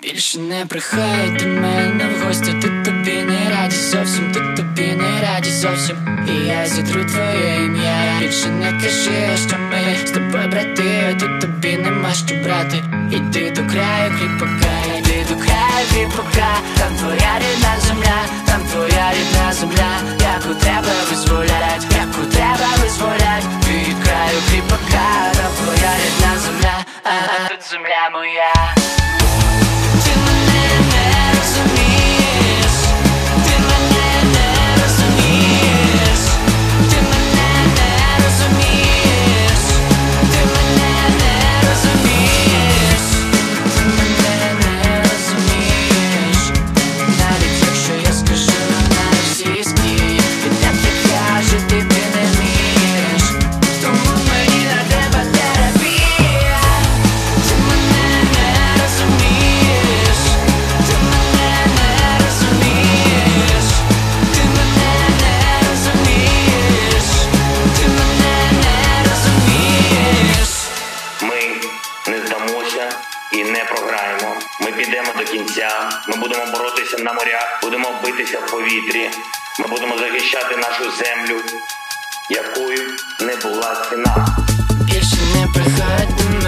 Більше не приходь до мене в гості, тут тобі не раді зовсім, тут тобі не раді зовсім. І я зітру твоє ім'я, більше не кажи, що ми з тобою брати, тут тобі нема що брати. Іди до краю кріпака, іди до краю кріпака, там твоя рідна земля, там твоя рідна земля, яку треба визволять, яку треба визволять. Від краю кріпака, там твоя рідна земля, а тут земля моя. І не програємо. Ми підемо до кінця. Ми будемо боротися на морях, будемо битися в повітрі. Ми будемо захищати нашу землю, якою не була ціна. Більше не приходь до мене.